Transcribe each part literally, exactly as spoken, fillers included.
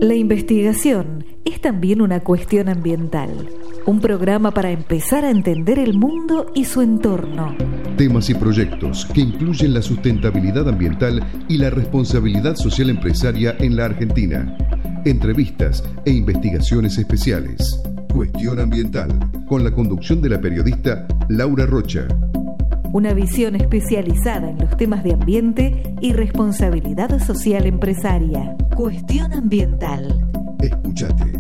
La investigación es también una cuestión ambiental, un programa para empezar a entender el mundo y su entorno. Temas y proyectos que incluyen la sustentabilidad ambiental y la responsabilidad social empresaria en la Argentina. Entrevistas e investigaciones especiales. Cuestión Ambiental, con la conducción de la periodista Laura Rocha. Una visión especializada en los temas de ambiente y responsabilidad social empresaria. Cuestión Ambiental. Escúchate.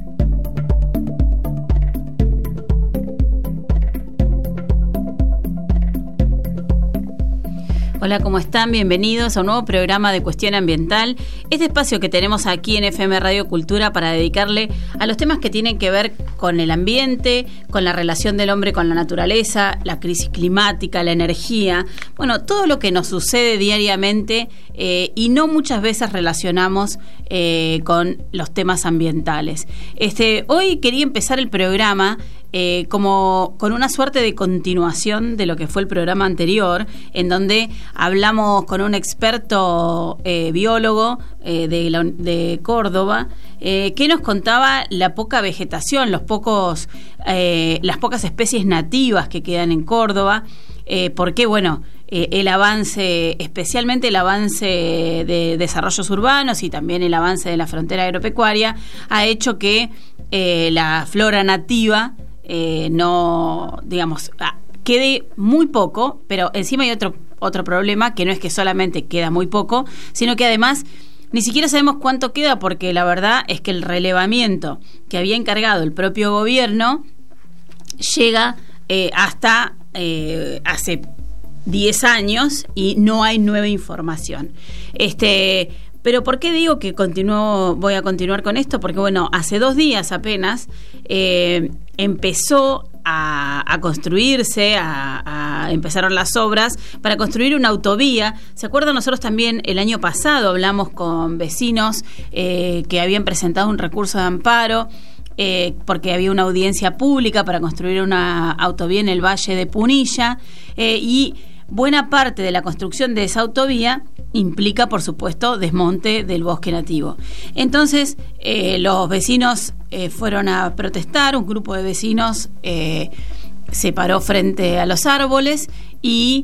Hola, ¿cómo están? Bienvenidos a un nuevo programa de Cuestión Ambiental. Este espacio que tenemos aquí en F M Radio Cultura para dedicarle a los temas que tienen que ver con el ambiente, con la relación del hombre con la naturaleza, la crisis climática, la energía, bueno, todo lo que nos sucede diariamente eh, y no muchas veces relacionamos eh, con los temas ambientales. Este, hoy quería empezar el programa Eh, como con una suerte de continuación de lo que fue el programa anterior, en donde hablamos con un experto eh, biólogo eh, de, la, de Córdoba, eh, que nos contaba la poca vegetación, los pocos, eh, las pocas especies nativas que quedan en Córdoba, eh, porque bueno, eh, el avance, especialmente el avance de desarrollos urbanos y también el avance de la frontera agropecuaria, ha hecho que eh, la flora nativa Eh, no, digamos, ah, quede muy poco, pero encima hay otro, otro problema, que no es que solamente queda muy poco, sino que además ni siquiera sabemos cuánto queda, porque la verdad es que el relevamiento que había encargado el propio gobierno llega eh, hasta eh, hace diez años y no hay nueva información. Este... Pero ¿por qué digo que continúo, voy a continuar con esto? Porque bueno, hace dos días apenas eh, empezó a, a construirse, a, a empezaron las obras para construir una autovía. ¿Se acuerdan? Nosotros también el año pasado hablamos con vecinos eh, que habían presentado un recurso de amparo eh, porque había una audiencia pública para construir una autovía en el Valle de Punilla eh, y buena parte de la construcción de esa autovía implica, por supuesto, desmonte del bosque nativo. Entonces, eh, los vecinos eh, fueron a protestar, un grupo de vecinos eh, se paró frente a los árboles y,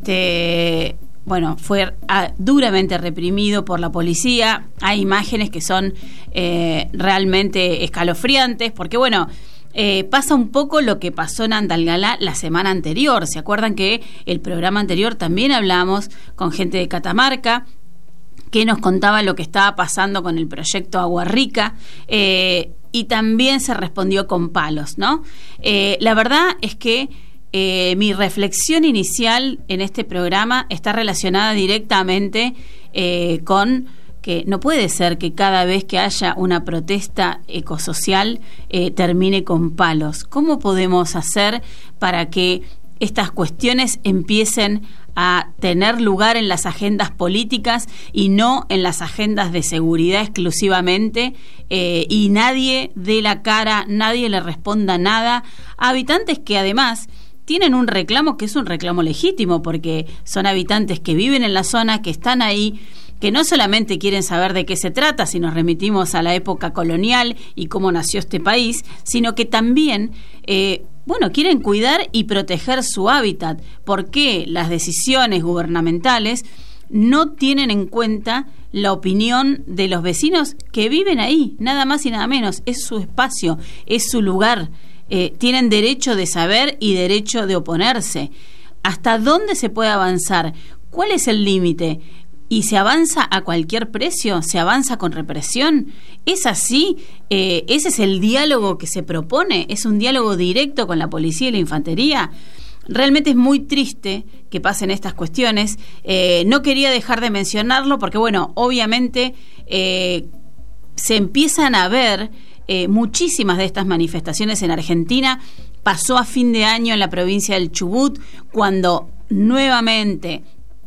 este, bueno, fue a, duramente reprimido por la policía. Hay imágenes que son eh, realmente escalofriantes, porque, bueno, Eh, pasa un poco lo que pasó en Andalgalá la semana anterior. ¿Se acuerdan que el programa anterior también hablamos con gente de Catamarca que nos contaba lo que estaba pasando con el proyecto Agua Rica eh, y también se respondió con palos, ¿no? Eh, la verdad es que eh, mi reflexión inicial en este programa está relacionada directamente eh, con que no puede ser que cada vez que haya una protesta ecosocial eh, termine con palos. ¿Cómo podemos hacer para que estas cuestiones empiecen a tener lugar en las agendas políticas y no en las agendas de seguridad exclusivamente eh, y nadie dé la cara, nadie le responda nada a habitantes que además tienen un reclamo que es un reclamo legítimo, porque son habitantes que viven en la zona, que están ahí, que no solamente quieren saber de qué se trata si nos remitimos a la época colonial y cómo nació este país, sino que también, eh, bueno, quieren cuidar y proteger su hábitat, porque las decisiones gubernamentales no tienen en cuenta la opinión de los vecinos que viven ahí, nada más y nada menos. Es su espacio, es su lugar. Eh, tienen derecho de saber y derecho de oponerse. ¿Hasta dónde se puede avanzar? ¿Cuál es el límite? ¿Y se avanza a cualquier precio? ¿Se avanza con represión? ¿Es así? Eh, ¿Ese es el diálogo que se propone? ¿Es un diálogo directo con la policía y la infantería? Realmente es muy triste que pasen estas cuestiones. Eh, no quería dejar de mencionarlo porque, bueno, obviamente eh, se empiezan a ver eh, muchísimas de estas manifestaciones en Argentina. Pasó a fin de año en la provincia del Chubut, cuando nuevamente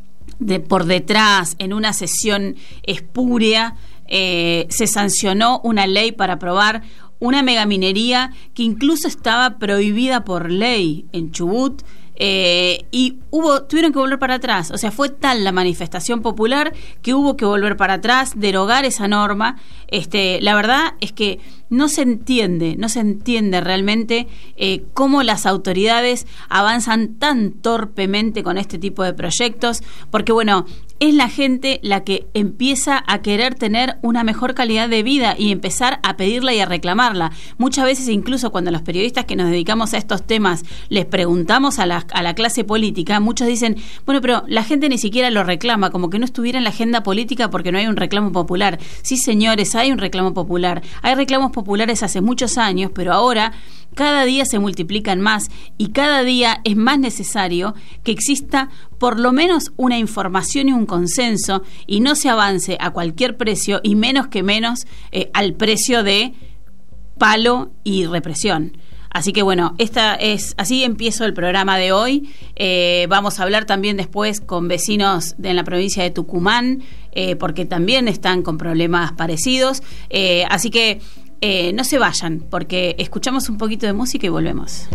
de por detrás, en una sesión espúrea, eh, se sancionó una ley para aprobar una megaminería que incluso estaba prohibida por ley en Chubut, eh, y hubo tuvieron que volver para atrás. O sea, fue tal la manifestación popular que hubo que volver para atrás, derogar esa norma. Este, la verdad es que no se entiende, no se entiende realmente eh, cómo las autoridades avanzan tan torpemente con este tipo de proyectos, porque bueno, es la gente la que empieza a querer tener una mejor calidad de vida y empezar a pedirla y a reclamarla. Muchas veces, incluso cuando los periodistas que nos dedicamos a estos temas les preguntamos a la, a la clase política, muchos dicen, bueno, pero la gente ni siquiera lo reclama, como que no estuviera en la agenda política porque no hay un reclamo popular. Sí, señores, hay un reclamo popular, hay reclamos populares hace muchos años, pero ahora cada día se multiplican más y cada día es más necesario que exista por lo menos una información y un consenso y no se avance a cualquier precio y menos que menos eh, al precio de palo y represión. Así que bueno, esta es así empiezo el programa de hoy. Eh, vamos a hablar también después con vecinos de la provincia de Tucumán, eh, porque también están con problemas parecidos. Eh, así que eh, no se vayan, porque escuchamos un poquito de música y volvemos.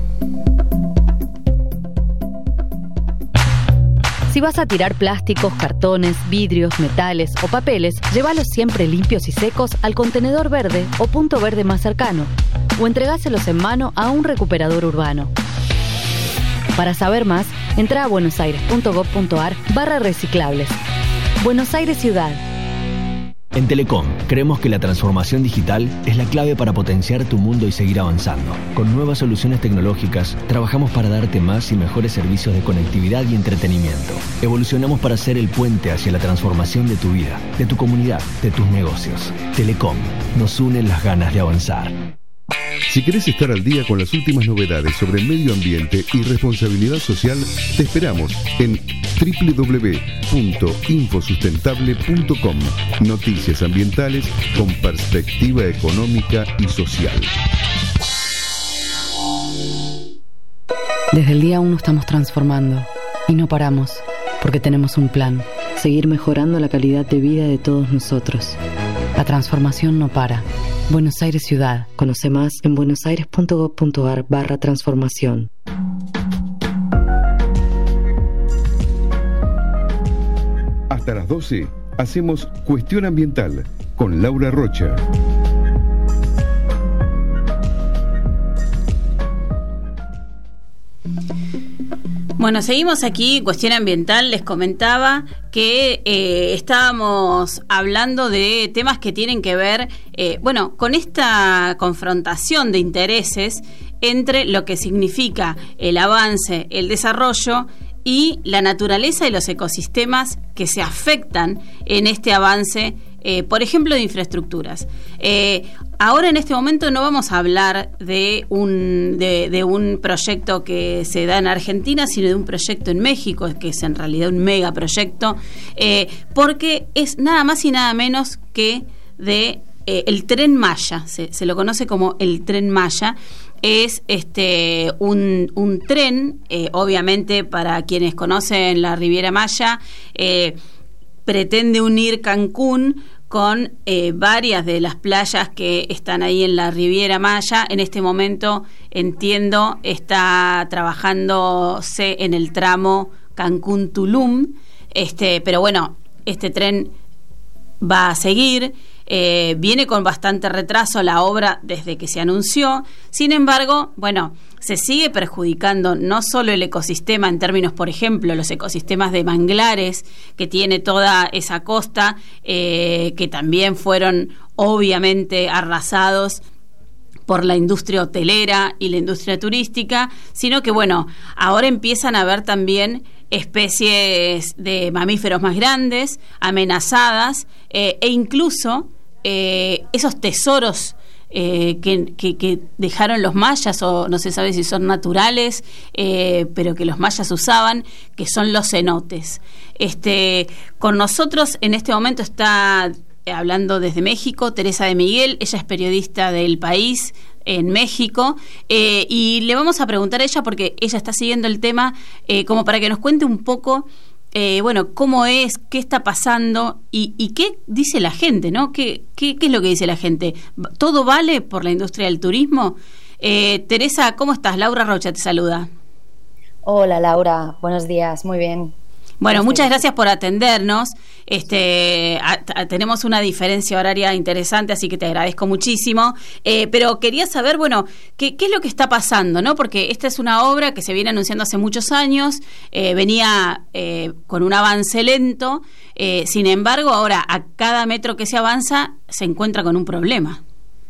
Si vas a tirar plásticos, cartones, vidrios, metales o papeles, llévalos siempre limpios y secos al contenedor verde o punto verde más cercano, o entregáselos en mano a un recuperador urbano. Para saber más, entra a buenosaires.gov.ar barra reciclables. Buenos Aires Ciudad. En Telecom, creemos que la transformación digital es la clave para potenciar tu mundo y seguir avanzando. Con nuevas soluciones tecnológicas, trabajamos para darte más y mejores servicios de conectividad y entretenimiento. Evolucionamos para ser el puente hacia la transformación de tu vida, de tu comunidad, de tus negocios. Telecom, nos unen las ganas de avanzar. Si querés estar al día con las últimas novedades sobre medio ambiente y responsabilidad social, te esperamos en doble u doble u doble u punto infosustentable punto com. Noticias ambientales con perspectiva económica y social. Desde el día uno estamos transformando y no paramos, porque tenemos un plan: seguir mejorando la calidad de vida de todos nosotros. La transformación no para. Buenos Aires Ciudad. Conoce más en buenosaires.gov.ar barra transformación. Hasta las doce hacemos Cuestión Ambiental con Laura Rocha. Bueno, seguimos aquí, Cuestión Ambiental. Les comentaba que eh, estábamos hablando de temas que tienen que ver, eh, bueno, con esta confrontación de intereses entre lo que significa el avance, el desarrollo y la naturaleza y los ecosistemas que se afectan en este avance, eh, por ejemplo, de infraestructuras. Eh, ahora en este momento no vamos a hablar de un, de, de un proyecto que se da en Argentina, sino de un proyecto en México, que es en realidad un megaproyecto, eh, porque es nada más y nada menos que de eh, el Tren Maya, se, se lo conoce como el Tren Maya. Es este un, un tren, eh, obviamente para quienes conocen la Riviera Maya, eh, pretende unir Cancún con eh, varias de las playas que están ahí en la Riviera Maya. En este momento, entiendo, está trabajándose en el tramo Cancún-Tulum, este, pero bueno, este tren va a seguir. Eh, viene con bastante retraso la obra desde que se anunció. Sin embargo, bueno, se sigue perjudicando no solo el ecosistema en términos, por ejemplo, los ecosistemas de manglares que tiene toda esa costa, eh, que también fueron obviamente arrasados por la industria hotelera y la industria turística, sino que bueno, ahora empiezan a haber también especies de mamíferos más grandes, amenazadas, eh, e incluso eh, esos tesoros eh, que, que, que dejaron los mayas, o no se sabe si son naturales, eh, pero que los mayas usaban, que son los cenotes. Este, con nosotros en este momento está hablando desde México Teresa de Miguel. Ella es periodista del País en México, eh, y le vamos a preguntar a ella, porque ella está siguiendo el tema, eh, como para que nos cuente un poco, eh, bueno, cómo es, qué está pasando y, y qué dice la gente, ¿no? ¿Qué, qué, qué es lo que dice la gente? ¿Todo vale por la industria del turismo? Eh, Teresa, ¿cómo estás? Laura Rocha te saluda. Hola Laura, buenos días, muy bien. Bueno, muchas gracias por atendernos. Este, a, a, tenemos una diferencia horaria interesante, así que te agradezco muchísimo. Eh, pero quería saber, bueno, ¿qué, qué es lo que está pasando, ¿no? Porque esta es una obra que se viene anunciando hace muchos años, eh, venía eh, con un avance lento, eh, sin embargo, ahora a cada metro que se avanza se encuentra con un problema.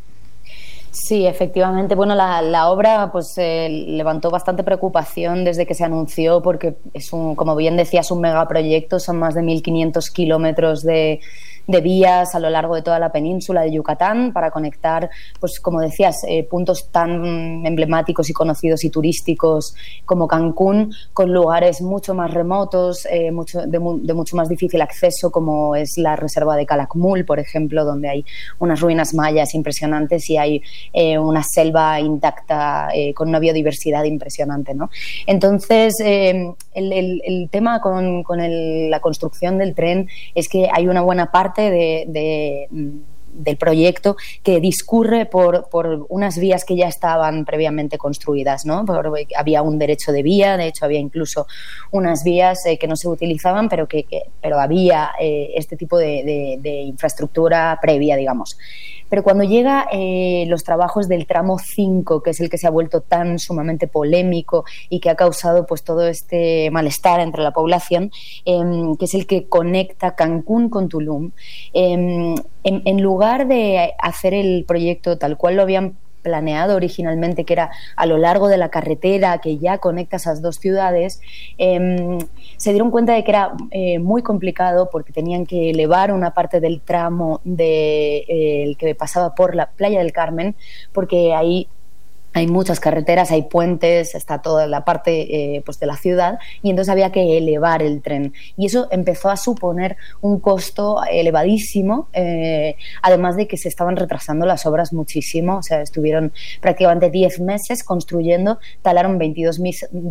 Sí, efectivamente. Bueno, la, la obra pues eh, levantó bastante preocupación desde que se anunció, porque es un, como bien decías, un megaproyecto. Son más de mil quinientos kilómetros de, de vías a lo largo de toda la península de Yucatán para conectar, pues como decías, eh, puntos tan emblemáticos y conocidos y turísticos como Cancún con lugares mucho más remotos, eh, mucho, de, de mucho más difícil acceso, como es la reserva de Calakmul, por ejemplo, donde hay unas ruinas mayas impresionantes y hay eh, una selva intacta eh, con una biodiversidad impresionante, ¿no? Entonces, eh, el, el, el tema con, con el, la construcción del tren es que hay una buena parte De, de, del proyecto que discurre por, por unas vías que ya estaban previamente construidas, ¿no? Por, había un derecho de vía, de hecho había incluso unas vías eh, que no se utilizaban, pero que, que pero había eh, este tipo de, de, de infraestructura previa, digamos. Pero cuando llega eh, los trabajos del tramo cinco, que es el que se ha vuelto tan sumamente polémico y que ha causado pues todo este malestar entre la población, eh, que es el que conecta Cancún con Tulum, eh, en, en lugar de hacer el proyecto tal cual lo habían planeado originalmente, que era a lo largo de la carretera que ya conecta esas dos ciudades, eh, se dieron cuenta de que era eh, muy complicado, porque tenían que elevar una parte del tramo de, eh, el que pasaba por la Playa del Carmen, porque ahí hay muchas carreteras, hay puentes, está toda la parte eh, pues de la ciudad, y entonces había que elevar el tren. Y eso empezó a suponer un costo elevadísimo, eh, además de que se estaban retrasando las obras muchísimo. O sea, estuvieron prácticamente diez meses construyendo, talaron veintidós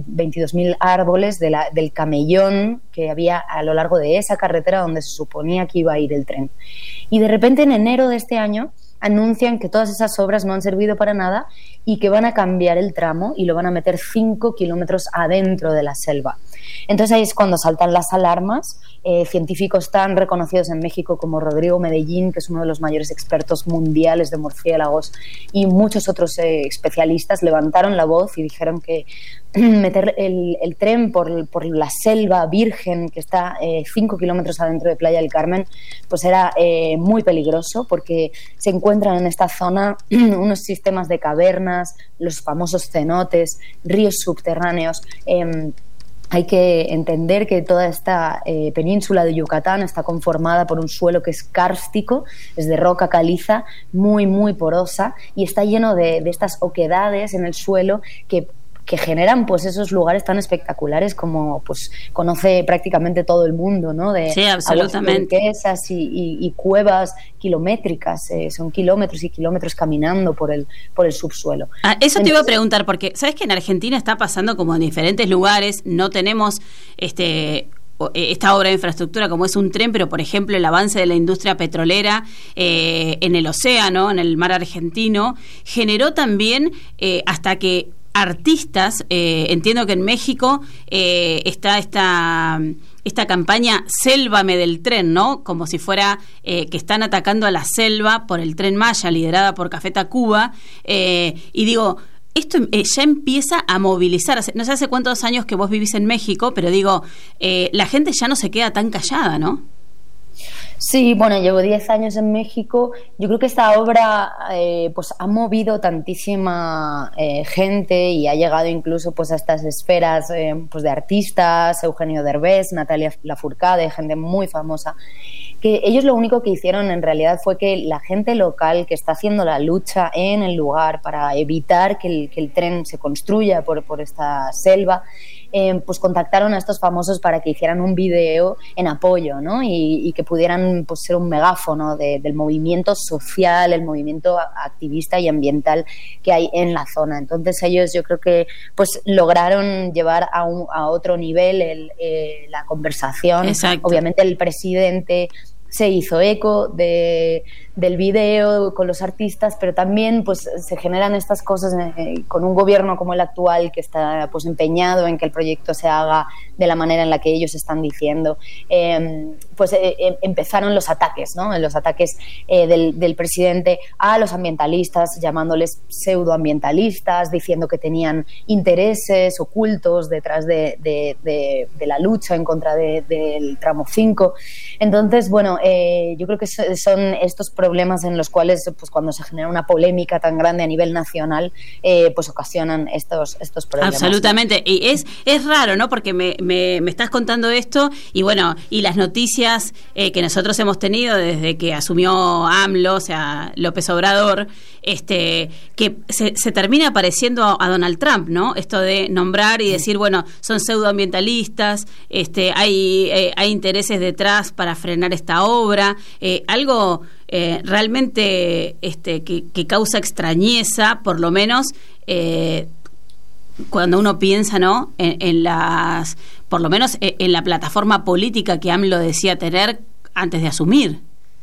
mil árboles de la, del camellón que había a lo largo de esa carretera donde se suponía que iba a ir el tren. Y de repente, en enero de este año, anuncian que todas esas obras no han servido para nada y que van a cambiar el tramo y lo van a meter cinco kilómetros adentro de la selva. Entonces ahí es cuando saltan las alarmas. Eh, científicos tan reconocidos en México como Rodrigo Medellín, que es uno de los mayores expertos mundiales de murciélagos, y muchos otros eh, especialistas levantaron la voz y dijeron que meter el, el tren por, por la selva virgen que está eh, cinco kilómetros adentro de Playa del Carmen, pues era eh, muy peligroso, porque se encuentran en esta zona unos sistemas de cavernas, los famosos cenotes, ríos subterráneos. Eh, Hay que entender que toda esta eh, península de Yucatán está conformada por un suelo que es kárstico, es de roca caliza, muy, muy porosa, y está lleno de, de estas oquedades en el suelo que que generan pues esos lugares tan espectaculares como pues conoce prácticamente todo el mundo, ¿no? De sí, absolutamente. Aguas y, y, y cuevas kilométricas, eh, son kilómetros y kilómetros caminando por el por el subsuelo. Ah, eso Entonces, te iba a preguntar, porque sabes que en Argentina está pasando como en diferentes lugares, no tenemos este esta obra de infraestructura como es un tren, pero por ejemplo el avance de la industria petrolera eh, en el océano, en el mar argentino, generó también eh, hasta que artistas, eh, entiendo que en México eh, está esta esta campaña Sélvame del tren, ¿no? Como si fuera eh, que están atacando a la selva por el Tren Maya, liderada por Café Tacuba, eh, y digo, esto eh, ya empieza a movilizar. No sé hace cuántos años que vos vivís en México, pero digo, eh, la gente ya no se queda tan callada, ¿no? Sí, bueno, llevo diez años en México. Yo creo que esta obra eh, pues ha movido tantísima eh, gente y ha llegado incluso pues a estas esferas eh, pues de artistas, Eugenio Derbez, Natalia Lafourcade, gente muy famosa, que ellos lo único que hicieron en realidad fue que la gente local que está haciendo la lucha en el lugar para evitar que el, que el tren se construya por, por esta selva, Eh, pues contactaron a estos famosos para que hicieran un video en apoyo, ¿no? Y, y que pudieran pues ser un megáfono de, del movimiento social, el movimiento activista y ambiental que hay en la zona. Entonces ellos, yo creo que pues lograron llevar a, un, a otro nivel el, eh, la conversación. Exacto. Obviamente el presidente se hizo eco de, del video con los artistas, pero también pues se generan estas cosas eh, con un gobierno como el actual que está pues empeñado en que el proyecto se haga de la manera en la que ellos están diciendo. Eh, pues eh, empezaron los ataques, ¿no? Los ataques eh, del, del presidente a los ambientalistas, llamándoles pseudoambientalistas, diciendo que tenían intereses ocultos detrás de, de, de, de la lucha en contra de, del tramo cinco. Entonces, bueno, eh, yo creo que son estos problemas en los cuales, pues cuando se genera una polémica tan grande a nivel nacional, eh, pues ocasionan estos, estos problemas. Absolutamente. ¿No? Y es, es raro, ¿no? Porque me, me, me estás contando esto y bueno, y las noticias eh, que nosotros hemos tenido desde que asumió AMLO, o sea, López Obrador, este, que se, se termina pareciendo a, a Donald Trump, ¿no? Esto de nombrar y decir, bueno, son pseudoambientalistas, este, hay, eh, hay intereses detrás para frenar esta obra, eh, algo eh, realmente este, que, que causa extrañeza, por lo menos eh, cuando uno piensa, ¿no? En, en las, por lo menos en la plataforma política que AMLO decía tener antes de asumir.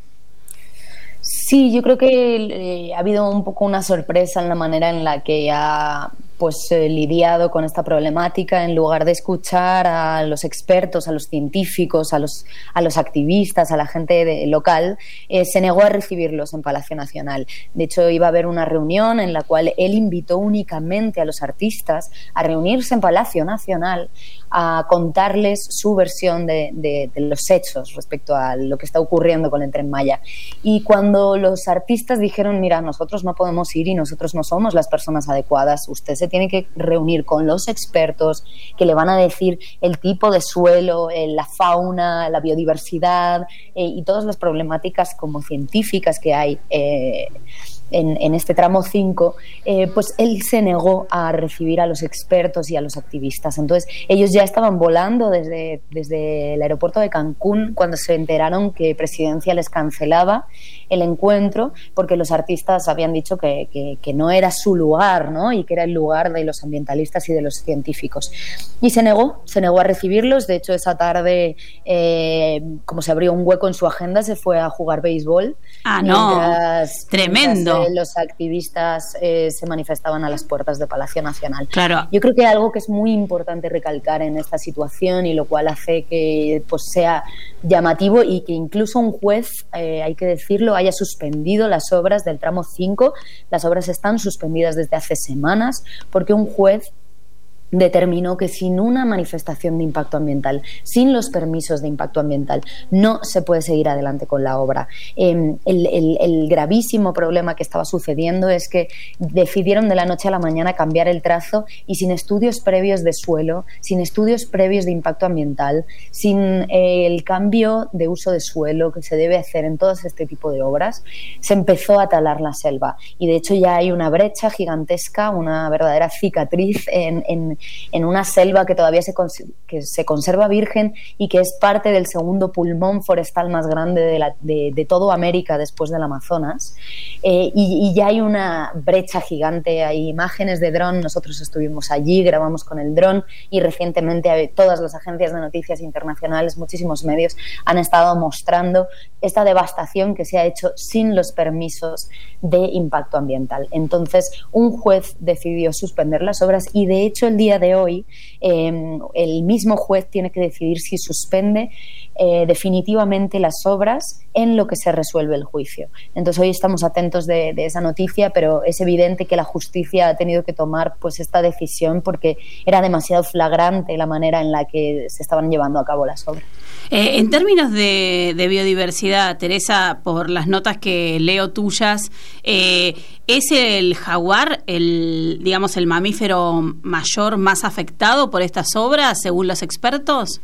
Sí, yo creo que eh, ha habido un poco una sorpresa en la manera en la que ha pues eh, lidiado con esta problemática. En lugar de escuchar a los expertos, a los científicos, a los, a los activistas, a la gente de, local, eh, se negó a recibirlos en Palacio Nacional. De hecho, iba a haber una reunión en la cual él invitó únicamente a los artistas a reunirse en Palacio Nacional a contarles su versión de, de, de los hechos respecto a lo que está ocurriendo con el Tren Maya. Y cuando los artistas dijeron, mira, nosotros no podemos ir y nosotros no somos las personas adecuadas, usted se tiene que reunir con los expertos que le van a decir el tipo de suelo, eh, la fauna, la biodiversidad eh, y todas las problemáticas como científicas que hay eh, En, en este tramo cinco, eh, pues él se negó a recibir a los expertos y a los activistas. Entonces ellos ya estaban volando desde, desde el aeropuerto de Cancún cuando se enteraron que Presidencia les cancelaba el encuentro porque los artistas habían dicho que, que, que no era su lugar, ¿no? Y que era el lugar de los ambientalistas y de los científicos. Y se negó, se negó a recibirlos. De hecho, esa tarde, eh, como se abrió un hueco en su agenda, se fue a jugar béisbol. Ah, mientras, no, tremendo. Mientras, eh, los activistas eh, se manifestaban a las puertas de Palacio Nacional. Claro. Yo creo que algo que es muy importante recalcar en esta situación y lo cual hace que pues sea llamativo y que incluso un juez, eh, hay que decirlo, haya suspendido las obras del tramo cinco. Las obras están suspendidas desde hace semanas porque un juez determinó que sin una manifestación de impacto ambiental, sin los permisos de impacto ambiental, no se puede seguir adelante con la obra. Eh, el, el, el gravísimo problema que estaba sucediendo es que decidieron de la noche a la mañana cambiar el trazo y sin estudios previos de suelo, sin estudios previos de impacto ambiental, sin eh, el cambio de uso de suelo que se debe hacer en todo este tipo de obras, se empezó a talar la selva. Y de hecho ya hay una brecha gigantesca, una verdadera cicatriz en, en en una selva que todavía se, cons- que se conserva virgen y que es parte del segundo pulmón forestal más grande de, la, de, de todo América después del Amazonas. Eh, y, y ya hay una brecha gigante, hay imágenes de dron, nosotros estuvimos allí, grabamos con el dron y recientemente todas las agencias de noticias internacionales, muchísimos medios han estado mostrando esta devastación que se ha hecho sin los permisos de impacto ambiental. Entonces, un juez decidió suspender las obras y de hecho el día de hoy eh, el mismo juez tiene que decidir si suspende eh, definitivamente las obras en lo que se resuelve el juicio. Entonces hoy estamos atentos de, de esa noticia, pero es evidente que la justicia ha tenido que tomar pues esta decisión porque era demasiado flagrante la manera en la que se estaban llevando a cabo las obras. Eh, en términos de, de biodiversidad, Teresa, por las notas que leo tuyas, eh, ¿es el jaguar el, digamos, el mamífero mayor más afectado por estas obras, según los expertos?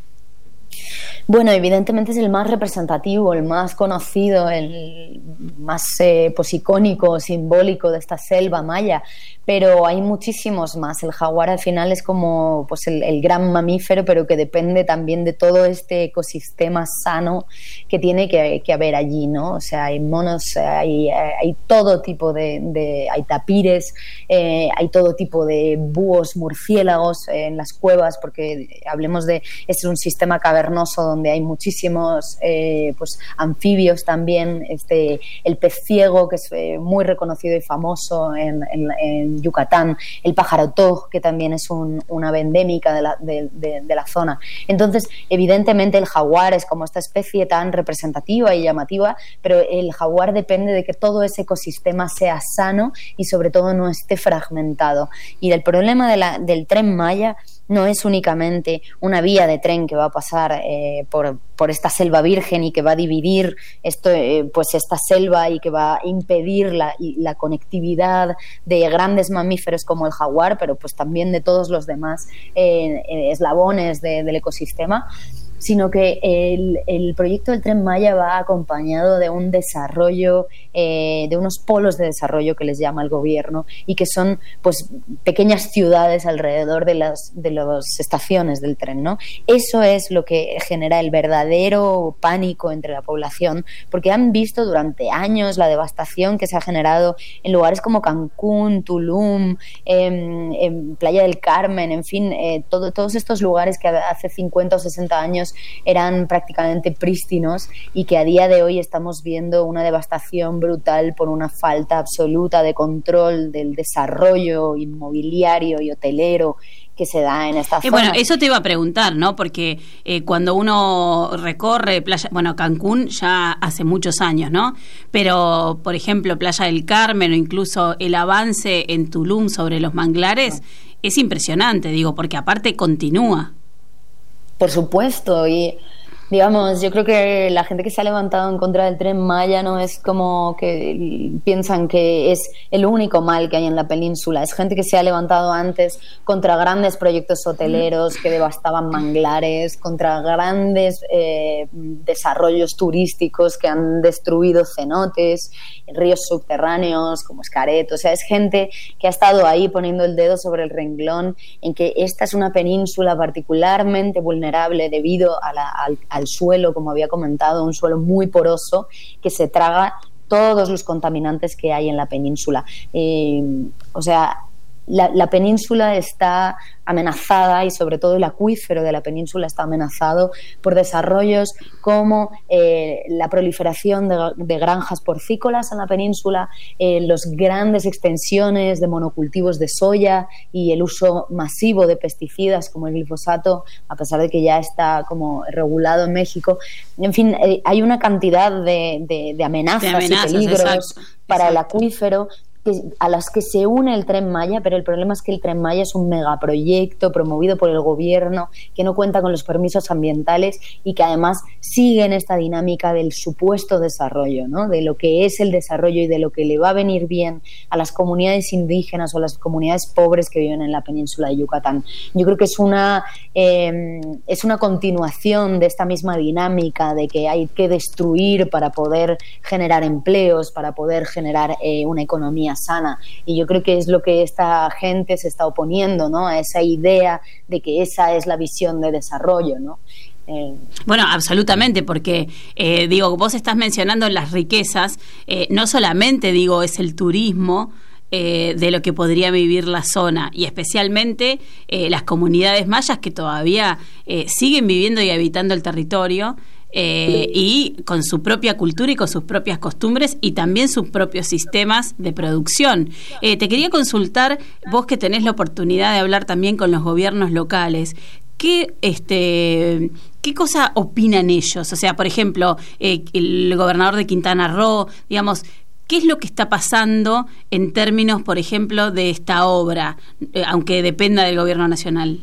Bueno, evidentemente es el más representativo, el más conocido, el más eh, pues icónico, simbólico de esta selva maya, pero hay muchísimos más. El jaguar al final es como pues el, el gran mamífero, pero que depende también de todo este ecosistema sano que tiene que, que haber allí, ¿no? O sea, hay monos, hay, hay todo tipo de, de hay tapires, eh, hay todo tipo de búhos, murciélagos eh, en las cuevas, porque hablemos de, es un sistema cavernoso donde hay muchísimos eh, pues anfibios también, este, el pez ciego, que es eh, muy reconocido y famoso en, en, en Yucatán, el pájaro toj, que también es un, una ave endémica de la, de, de, de la zona. Entonces, evidentemente el jaguar es como esta especie tan representativa y llamativa, pero el jaguar depende de que todo ese ecosistema sea sano y sobre todo no esté fragmentado. Y el problema de la, del Tren Maya no es únicamente una vía de tren que va a pasar eh, por, por esta selva virgen y que va a dividir esto, eh, pues esta selva y que va a impedir la, la conectividad de grandes mamíferos como el jaguar, pero pues también de todos los demás eh, eh, eslabones de, del ecosistema, sino que el, el proyecto del Tren Maya va acompañado de un desarrollo, eh, de unos polos de desarrollo que les llama el gobierno y que son pues pequeñas ciudades alrededor de las, de las estaciones del tren, ¿no? Eso es lo que genera el verdadero pánico entre la población, porque han visto durante años la devastación que se ha generado en lugares como Cancún, Tulum, en, en Playa del Carmen, en fin, eh, todo, todos estos lugares que hace cincuenta o sesenta años eran prácticamente prístinos y que a día de hoy estamos viendo una devastación brutal por una falta absoluta de control del desarrollo inmobiliario y hotelero que se da en esta zona. Eh, bueno, eso te iba a preguntar, ¿no? Porque eh, cuando uno recorre playa, bueno, Cancún ya hace muchos años, ¿no? Pero, por ejemplo, Playa del Carmen o incluso el avance en Tulum sobre los manglares, no. Es impresionante, digo, porque aparte continúa. Por supuesto, y digamos, yo creo que la gente que se ha levantado en contra del Tren Maya no es como que piensan que es el único mal que hay en la península, es gente que se ha levantado antes contra grandes proyectos hoteleros que devastaban manglares, contra grandes eh, desarrollos turísticos que han destruido cenotes, ríos subterráneos como Xcaret. O sea, es gente que ha estado ahí poniendo el dedo sobre el renglón en que esta es una península particularmente vulnerable debido a la, al, al suelo, como había comentado, un suelo muy poroso que se traga todos los contaminantes que hay en la península. Eh, o sea, la, la península está amenazada y sobre todo el acuífero de la península está amenazado por desarrollos como eh, la proliferación de, de granjas porcícolas en la península, eh, las grandes extensiones de monocultivos de soya y el uso masivo de pesticidas como el glifosato, a pesar de que ya está como regulado en México. En fin, eh, hay una cantidad de, de, de, amenazas, de amenazas y peligros exacto, para exacto. el acuífero a las que se une el Tren Maya, pero el problema es que el Tren Maya es un megaproyecto promovido por el gobierno que no cuenta con los permisos ambientales y que además sigue en esta dinámica del supuesto desarrollo, ¿no? De lo que es el desarrollo y de lo que le va a venir bien a las comunidades indígenas o a las comunidades pobres que viven en la península de Yucatán. Yo creo que es una, eh, es una continuación de esta misma dinámica de que hay que destruir para poder generar empleos, para poder generar eh, una economía sana, y yo creo que es lo que esta gente se está oponiendo, ¿no? A esa idea de que esa es la visión de desarrollo, ¿no? Eh, bueno, absolutamente, porque eh, digo, vos estás mencionando las riquezas, eh, no solamente digo es el turismo eh, de lo que podría vivir la zona, y especialmente eh, las comunidades mayas que todavía eh, siguen viviendo y habitando el territorio. Eh, y con su propia cultura y con sus propias costumbres y también sus propios sistemas de producción. Eh, te quería consultar, vos que tenés la oportunidad de hablar también con los gobiernos locales, ¿qué, este, qué cosa opinan ellos? O sea, por ejemplo, eh, el gobernador de Quintana Roo, digamos, ¿qué es lo que está pasando en términos, por ejemplo, de esta obra, eh, aunque dependa del gobierno nacional?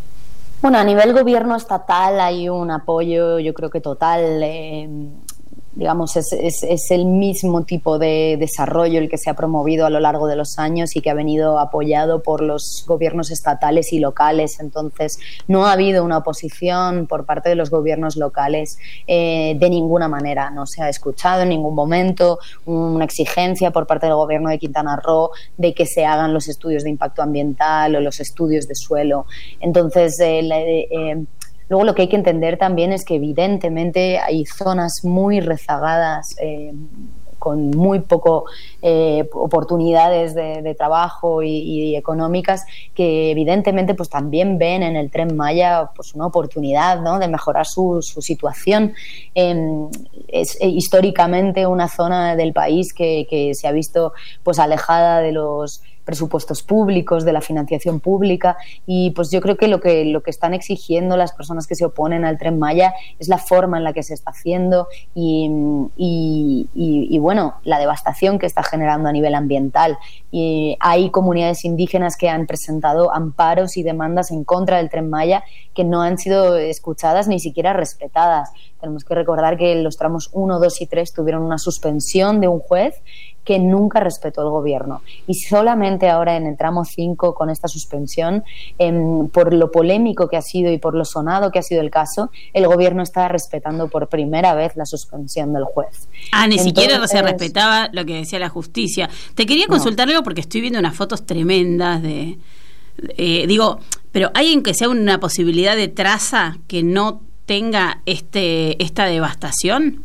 Bueno, a nivel gobierno estatal hay un apoyo, yo creo que total. Eh, digamos, es, es, es el mismo tipo de desarrollo el que se ha promovido a lo largo de los años y que ha venido apoyado por los gobiernos estatales y locales. Entonces, no ha habido una oposición por parte de los gobiernos locales eh, de ninguna manera. No se ha escuchado en ningún momento una exigencia por parte del gobierno de Quintana Roo de que se hagan los estudios de impacto ambiental o los estudios de suelo. Entonces, eh, eh, eh, luego lo que hay que entender también es que evidentemente hay zonas muy rezagadas, eh, con muy poco eh, oportunidades de, de trabajo y, y económicas, que evidentemente pues también ven en el Tren Maya pues una oportunidad, ¿no?, de mejorar su, su situación. Eh, es eh, históricamente una zona del país que, que se ha visto pues alejada de los presupuestos públicos, de la financiación pública, y pues yo creo que lo que lo que están exigiendo las personas que se oponen al Tren Maya es la forma en la que se está haciendo y, y, y, y bueno, la devastación que está generando a nivel ambiental. Y hay comunidades indígenas que han presentado amparos y demandas en contra del Tren Maya que no han sido escuchadas ni siquiera respetadas. Tenemos que recordar que los tramos uno, dos y tres tuvieron una suspensión de un juez que nunca respetó el gobierno. Y solamente ahora en el tramo cinco, con esta suspensión, eh, por lo polémico que ha sido y por lo sonado que ha sido el caso, el gobierno está respetando por primera vez la suspensión del juez. Ah, ni Entonces, siquiera se respetaba lo que decía la justicia. Te quería consultar no. algo porque estoy viendo unas fotos tremendas de... Eh, digo, pero ¿hay en que sea una posibilidad de traza que no tenga este esta devastación?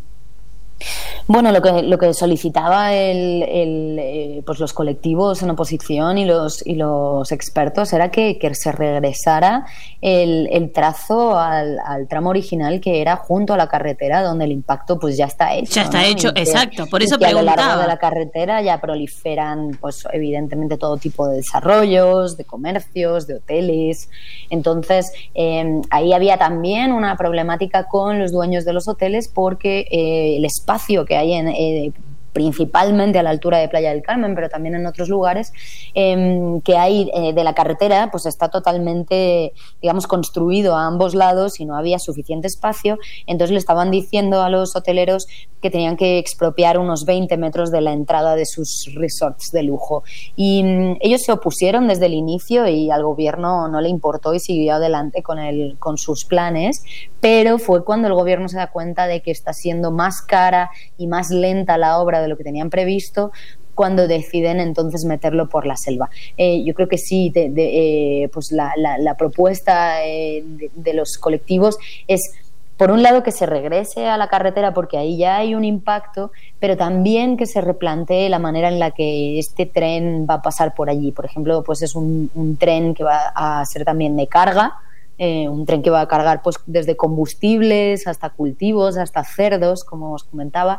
Bueno, lo que lo que solicitaba el, el eh, pues los colectivos en oposición y los y los expertos era que, que se regresara el, el trazo al, al tramo original, que era junto a la carretera, donde el impacto pues ya está hecho. Ya está ¿no? hecho, que, exacto. Por eso que preguntaba. A lo largo de la carretera ya proliferan, pues evidentemente todo tipo de desarrollos, de comercios, de hoteles. Entonces eh, ahí había también una problemática con los dueños de los hoteles, porque eh, el espacio que hay en, eh, principalmente a la altura de Playa del Carmen, pero también en otros lugares eh, que hay eh, de la carretera, pues está totalmente, digamos, construido a ambos lados y no había suficiente espacio. Entonces le estaban diciendo a los hoteleros que tenían que expropiar unos veinte metros de la entrada de sus resorts de lujo. Y mm, ellos se opusieron desde el inicio y al gobierno no le importó y siguió adelante con, el, con sus planes, pero fue cuando el gobierno se da cuenta de que está siendo más cara y más lenta la obra de lo que tenían previsto, cuando deciden entonces meterlo por la selva. Eh, yo creo que sí, de, de, eh, pues la, la, la propuesta eh, de, de los colectivos es, por un lado, que se regrese a la carretera porque ahí ya hay un impacto, pero también que se replantee la manera en la que este tren va a pasar por allí. Por ejemplo, pues es un, un tren que va a ser también de carga, eh, un tren que va a cargar pues desde combustibles hasta cultivos, hasta cerdos, como os comentaba,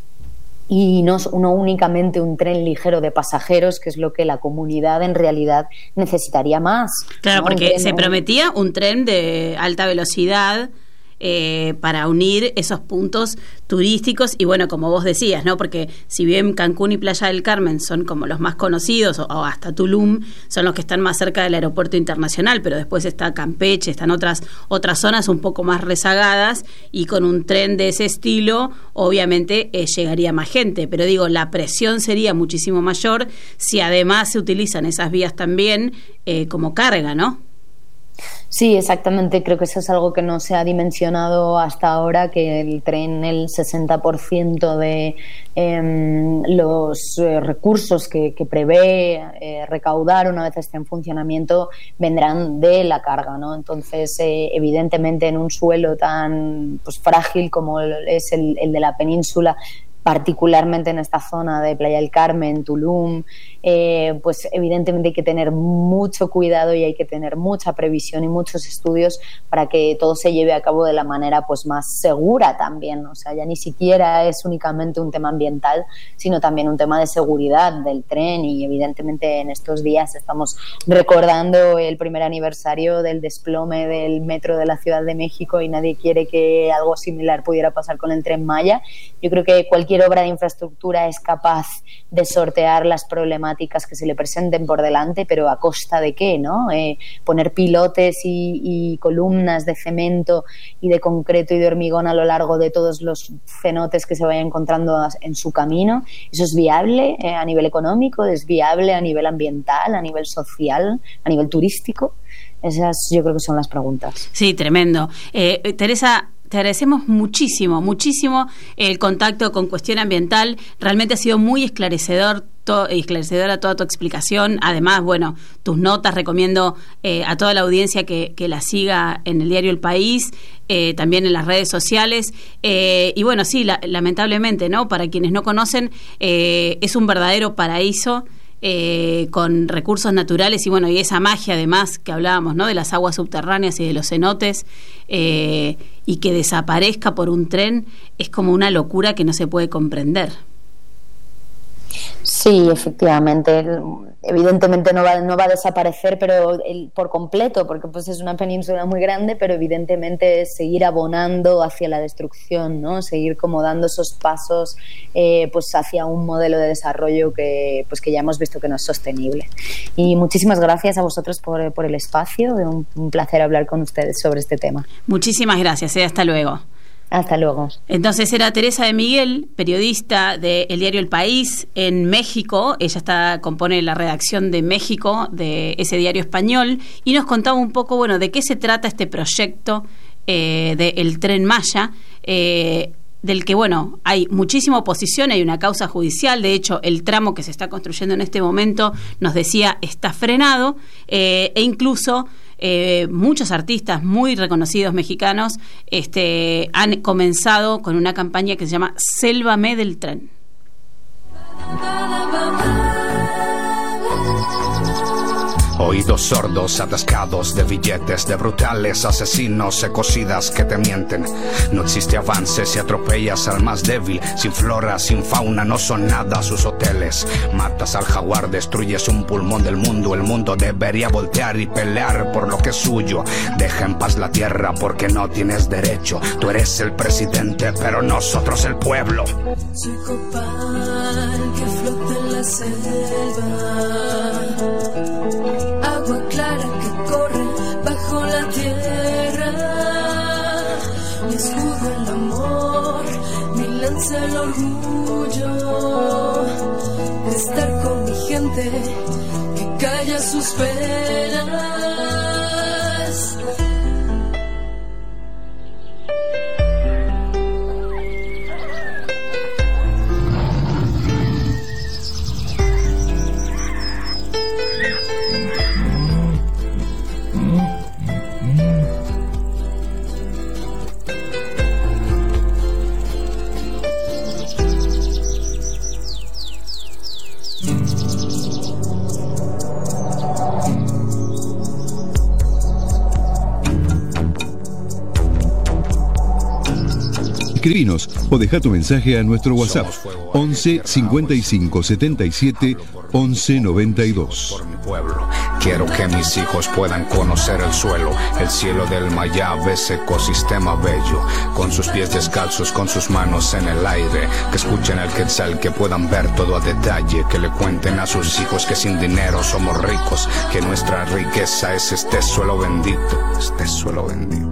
y no, no únicamente un tren ligero de pasajeros, que es lo que la comunidad en realidad necesitaría más. Claro, ¿no? porque tren, se prometía un tren de alta velocidad eh, para unir esos puntos turísticos y bueno, como vos decías, ¿no? Porque si bien Cancún y Playa del Carmen son como los más conocidos, o, o hasta Tulum son los que están más cerca del aeropuerto internacional, pero después está Campeche, están otras otras zonas un poco más rezagadas, y con un tren de ese estilo obviamente eh, llegaría más gente, pero digo, la presión sería muchísimo mayor si además se utilizan esas vías también eh, como carga, ¿no? Sí, exactamente. Creo que eso es algo que no se ha dimensionado hasta ahora, que el tren, el sesenta por ciento de eh, los eh, recursos que, que prevé eh, recaudar una vez esté en funcionamiento vendrán de la carga, ¿no? Entonces, eh, evidentemente, en un suelo tan pues frágil como es el, el de la península, particularmente en esta zona de Playa del Carmen, Tulum, eh, pues evidentemente hay que tener mucho cuidado y hay que tener mucha previsión y muchos estudios para que todo se lleve a cabo de la manera pues más segura también. O sea, ya ni siquiera es únicamente un tema ambiental, sino también un tema de seguridad del tren, y evidentemente en estos días estamos recordando el primer aniversario del desplome del metro de la Ciudad de México y nadie quiere que algo similar pudiera pasar con el Tren Maya. Yo creo que cualquier cualquier obra de infraestructura es capaz de sortear las problemáticas que se le presenten por delante, pero ¿a costa de qué, no? Eh, poner pilotes y, y columnas de cemento y de concreto y de hormigón a lo largo de todos los cenotes que se vaya encontrando en su camino, ¿eso es viable eh, a nivel económico? ¿Es viable a nivel ambiental, a nivel social, a nivel turístico? Esas yo creo que son las preguntas. Sí, tremendo. Eh, Teresa, te agradecemos muchísimo, muchísimo el contacto con Cuestión Ambiental. Realmente ha sido muy esclarecedor, to, esclarecedora toda tu explicación. Además, bueno, tus notas recomiendo eh, a toda la audiencia que, que la siga en el diario El País, eh, también en las redes sociales. Eh, y bueno, sí, la, lamentablemente, ¿no? Para quienes no conocen, eh, es un verdadero paraíso. Eh, con recursos naturales y bueno, y esa magia además que hablábamos, ¿no? De las aguas subterráneas y de los cenotes, eh, y que desaparezca por un tren es como una locura que no se puede comprender. Sí, efectivamente. Evidentemente no va, no va a desaparecer, pero el, por completo, porque pues es una península muy grande, pero evidentemente es seguir abonando hacia la destrucción, ¿no? Seguir como dando esos pasos eh, pues hacia un modelo de desarrollo que pues que ya hemos visto que no es sostenible. Y muchísimas gracias a vosotros por, por el espacio. Un, un placer hablar con ustedes sobre este tema. Muchísimas gracias, ¿eh? Hasta luego. Hasta luego. Entonces era Teresa de Miguel, periodista del diario El País en México. Ella está compone la redacción de México de ese diario español y nos contaba un poco, bueno, de qué se trata este proyecto eh, del Tren Maya, eh, del que, bueno, hay muchísima oposición, hay una causa judicial. De hecho, el tramo que se está construyendo en este momento, nos decía, está frenado, eh, e incluso Eh, muchos artistas muy reconocidos mexicanos este, han comenzado con una campaña que se llama Sélvame del tren. Oídos sordos atascados de billetes de brutales asesinos ecocidas que te mienten. No existe avance si atropellas al más débil. Sin flora, sin fauna, no son nada sus hoteles. Matas al jaguar, destruyes un pulmón del mundo. El mundo debería voltear y pelear por lo que es suyo. Deja en paz la tierra porque no tienes derecho. Tú eres el presidente, pero nosotros el pueblo. Soy copal que flota en la selva. Agua clara que corre bajo la tierra. Mi escudo el amor, mi lanza el orgullo de estar con mi gente que calla sus penas. Escribinos o deja tu mensaje a nuestro WhatsApp once cincuenta y cinco setenta y siete once noventa y dos. Por mi pueblo, quiero que mis hijos puedan conocer el suelo, el cielo del Mayab, ese ecosistema bello, con sus pies descalzos, con sus manos en el aire, que escuchen el quetzal, que puedan ver todo a detalle, que le cuenten a sus hijos que sin dinero somos ricos, que nuestra riqueza es este suelo bendito, este suelo bendito.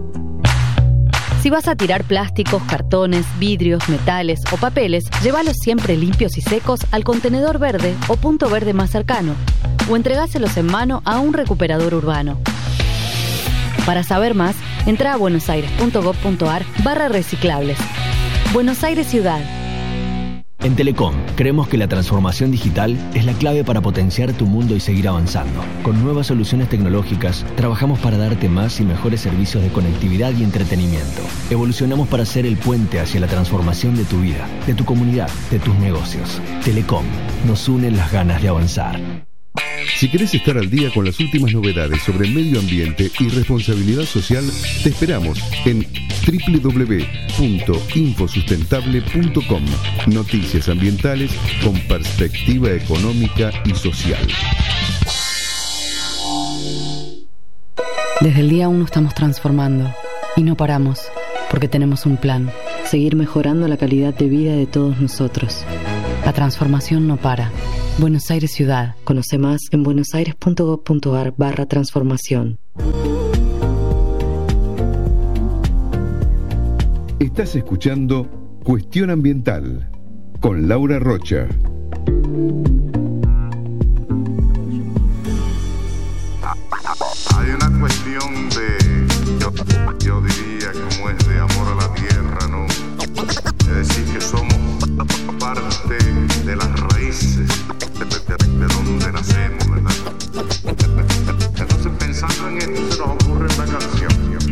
Si vas a tirar plásticos, cartones, vidrios, metales o papeles, llévalos siempre limpios y secos al contenedor verde o punto verde más cercano, o entregáselos en mano a un recuperador urbano. Para saber más, entra a buenosaires.gov.ar barra reciclables. Buenos Aires Ciudad. En Telecom, creemos que la transformación digital es la clave para potenciar tu mundo y seguir avanzando. Con nuevas soluciones tecnológicas, trabajamos para darte más y mejores servicios de conectividad y entretenimiento. Evolucionamos para ser el puente hacia la transformación de tu vida, de tu comunidad, de tus negocios. Telecom, nos unen las ganas de avanzar. Si querés estar al día con las últimas novedades sobre medio ambiente y responsabilidad social, te esperamos en doble u doble u doble u punto infosustentable punto com. Noticias ambientales con perspectiva económica y social. Desde el día uno estamos transformando y no paramos porque tenemos un plan. seguir mejorando la calidad de vida de todos nosotros. La transformación no para. Buenos Aires Ciudad. Conoce más en buenosaires.gov.ar barra transformación. Estás escuchando Cuestión Ambiental con Laura Rocha. Hay una cuestión de, yo, yo diría como es de amor a la tierra, ¿no? Es decir, que somos parte de las raíces de, de, de donde nacemos, ¿verdad? Entonces, pensando en esto, se nos ocurre esta canción.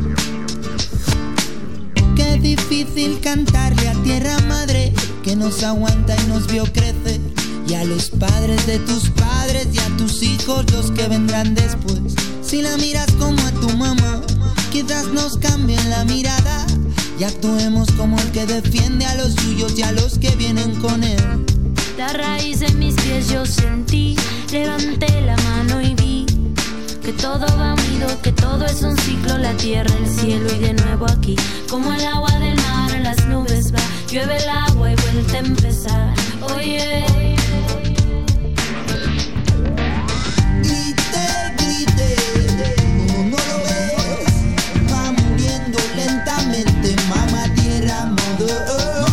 Qué difícil cantarle a tierra madre que nos aguanta y nos vio crecer, y a los padres de tus padres y a tus hijos los que vendrán después. Si la miras como a tu mamá, quizás nos cambien la mirada y actuemos como el que defiende a los suyos y a los que vienen con él. La raíz en mis pies yo sentí, levanté la mano y vi que todo va unido, que todo es un ciclo, la tierra, el cielo y de nuevo aquí. Como el agua del mar, las nubes va, llueve el agua y vuelve a empezar. Oye, grite, grite, no, no lo ves, va muriendo lentamente, mamá tierra, mother.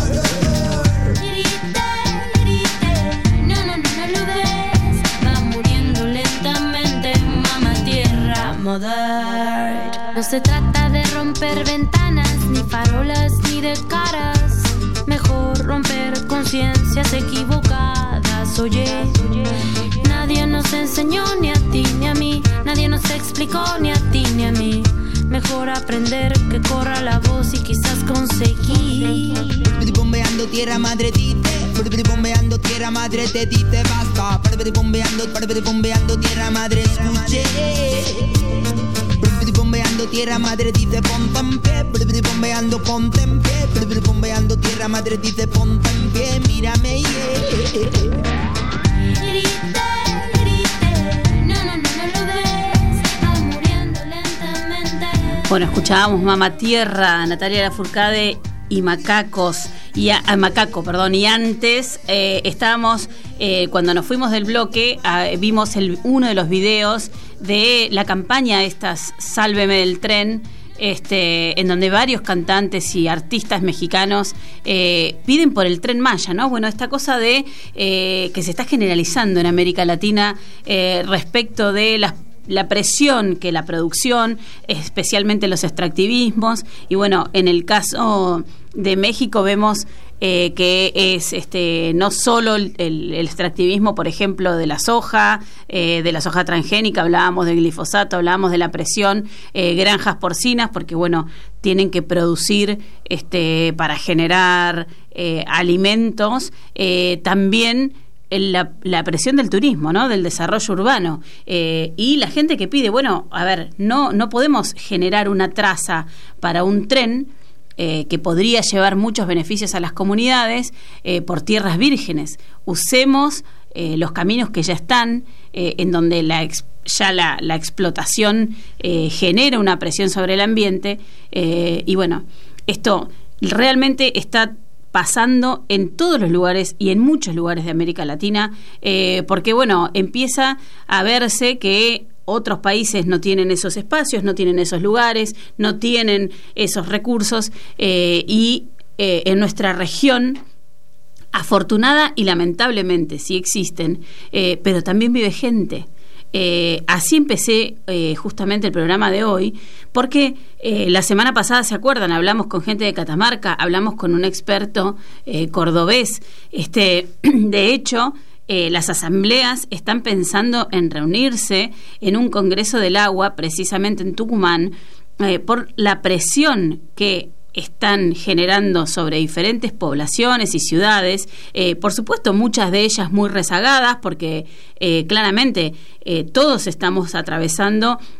grite, grite, no, no, no, no lo ves, va muriendo lentamente, mamá tierra, mother. No se trata de romper ventanas, ni farolas, ni de caras. Mejor romper conciencias equivocadas. Oye, nadie nos enseñó ni a ti ni a mí, nadie nos explicó ni a ti ni a mí. Mejor aprender que corra la voz y quizás conseguir. Bombeando tierra madre dice, bombeando tierra madre te dice basta. Bombeando, bombeando tierra madre escuche. Bombeando tierra madre dice ponte en pie, bombeando ponte en pie, bombeando tierra madre dice ponte en pie, mírame yeah. Grite, grite, no, no, no, no lo ves, va muriendo lentamente. Bueno, escuchábamos Mamá Tierra, Natalia Lafourcade y Macacos, y a, a Macaco, perdón, y antes eh, estábamos, eh, cuando nos fuimos del bloque, eh, vimos el, uno de los videos de la campaña estas Sálveme del Tren, este, en donde varios cantantes y artistas mexicanos eh, piden por el Tren Maya, ¿no? Bueno, esta cosa de eh, que se está generalizando en América Latina eh, respecto de las la presión que la producción, especialmente los extractivismos, y bueno, en el caso de México vemos eh, que es este no solo el, el extractivismo, por ejemplo, de la soja, eh, de la soja transgénica, hablábamos del glifosato, hablábamos de la presión, eh, granjas porcinas, porque bueno, tienen que producir este para generar eh, alimentos, eh, también La, la presión del turismo, ¿no? Del desarrollo urbano, eh, y la gente que pide, bueno, a ver, no, no podemos generar una traza para un tren eh, que podría llevar muchos beneficios a las comunidades eh, por tierras vírgenes. Usemos eh, los caminos que ya están, eh, en donde la ex, ya la, la explotación eh, genera una presión sobre el ambiente, eh, y bueno, esto realmente está pasando en todos los lugares y en muchos lugares de América Latina, eh, porque bueno, empieza a verse que otros países no tienen esos espacios, no tienen esos lugares, no tienen esos recursos, eh, y eh, en nuestra región, afortunada y lamentablemente sí existen, eh, pero también vive gente. Eh, así empecé eh, justamente el programa de hoy, porque eh, la semana pasada, ¿se acuerdan? Hablamos con gente de Catamarca, hablamos con un experto eh, cordobés. Este, de hecho, eh, las asambleas están pensando en reunirse en un congreso del agua, precisamente en Tucumán, eh, por la presión que están generando sobre diferentes poblaciones y ciudades, eh, por supuesto muchas de ellas muy rezagadas, porque eh, claramente eh, todos estamos atravesando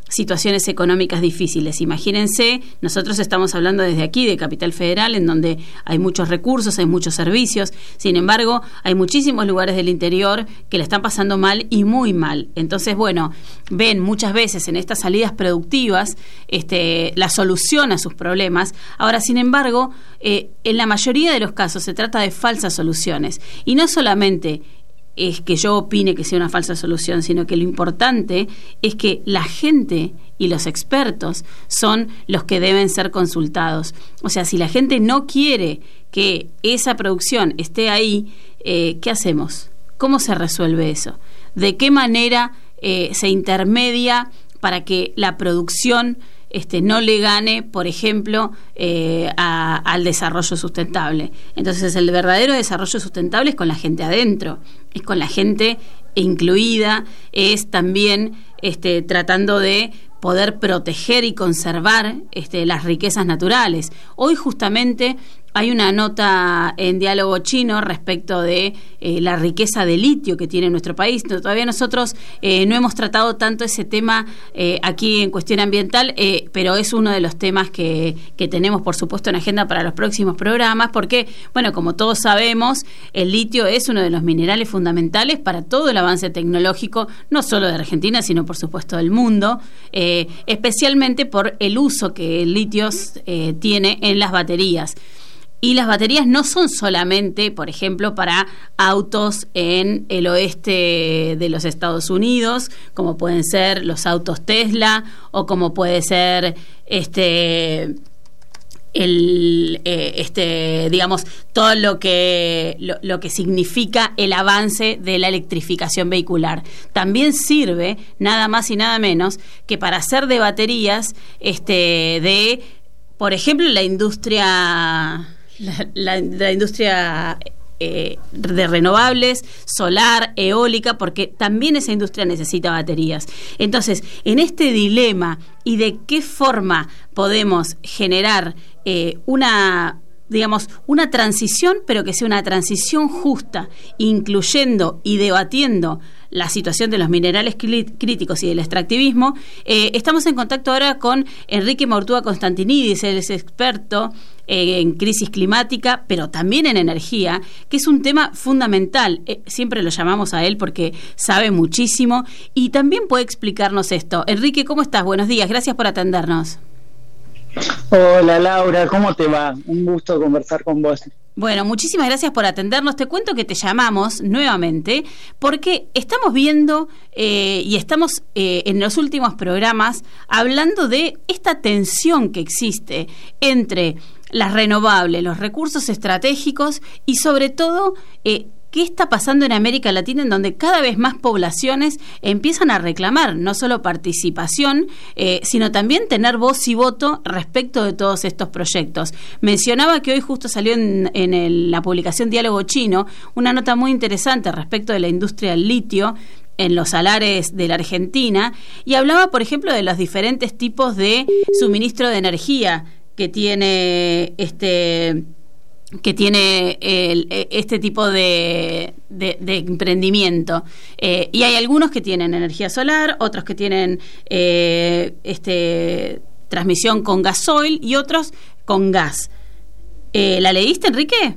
situaciones económicas difíciles. Imagínense, nosotros estamos hablando desde aquí, de Capital Federal, en donde hay muchos recursos, hay muchos servicios. Sin embargo, hay muchísimos lugares del interior que le están pasando mal y muy mal. Entonces, bueno, ven muchas veces en estas salidas productivas este, la solución a sus problemas. Ahora, sin embargo, eh, en la mayoría de los casos se trata de falsas soluciones. Y no solamente es que yo opine que sea una falsa solución, sino que lo importante es que la gente y los expertos son los que deben ser consultados. O sea, si la gente no quiere que esa producción esté ahí, eh, ¿qué hacemos? ¿Cómo se resuelve eso? ¿De qué manera eh, se intermedia para que la producción Este, no le gane, por ejemplo, eh, a, al desarrollo sustentable? Entonces, el verdadero desarrollo sustentable es con la gente adentro, es con la gente incluida, es también este, tratando de poder proteger y conservar este, las riquezas naturales. Hoy justamente hay una nota en Diálogo Chino respecto de eh, la riqueza de litio que tiene nuestro país. Todavía nosotros eh, no hemos tratado tanto ese tema eh, aquí en Cuestión Ambiental, eh, pero es uno de los temas que, que tenemos, por supuesto, en agenda para los próximos programas, porque, bueno, como todos sabemos, el litio es uno de los minerales fundamentales para todo el avance tecnológico, no solo de Argentina, sino, por supuesto, del mundo, eh, especialmente por el uso que el litio eh, tiene en las baterías. Y las baterías no son solamente, por ejemplo, para autos en el oeste de los Estados Unidos, como pueden ser los autos Tesla, o como puede ser este el eh, este digamos todo lo que lo, lo que significa el avance de la electrificación vehicular. También sirve nada más y nada menos que para hacer de baterías este de, por ejemplo, la industria La, la, la industria eh, de renovables, solar, eólica, porque también esa industria necesita baterías. Entonces, en este dilema y de qué forma podemos generar eh, una, digamos, una transición, pero que sea una transición justa, incluyendo y debatiendo la situación de los minerales críticos y del extractivismo, eh, estamos en contacto ahora con Enrique Mortúa Constantinidis. Él es experto eh, en crisis climática, pero también en energía, que es un tema fundamental. Eh, siempre lo llamamos a él porque sabe muchísimo y también puede explicarnos esto. Enrique, ¿cómo estás? Buenos días, gracias por atendernos. Hola Laura, ¿cómo te va? Un gusto conversar con vos. Bueno, muchísimas gracias por atendernos. Te cuento que te llamamos nuevamente porque estamos viendo eh, y estamos eh, en los últimos programas hablando de esta tensión que existe entre las renovables, los recursos estratégicos y sobre todo eh, ¿qué está pasando en América Latina, en donde cada vez más poblaciones empiezan a reclamar no solo participación, eh, sino también tener voz y voto respecto de todos estos proyectos? Mencionaba que hoy justo salió en, en el, la publicación Diálogo Chino una nota muy interesante respecto de la industria del litio en los salares de la Argentina, y hablaba, por ejemplo, de los diferentes tipos de suministro de energía que tiene este... que tiene el, este tipo de, de, de emprendimiento. Eh, y hay algunos que tienen energía solar, otros que tienen eh, este transmisión con gasoil y otros con gas. Eh, ¿La leíste, Enrique?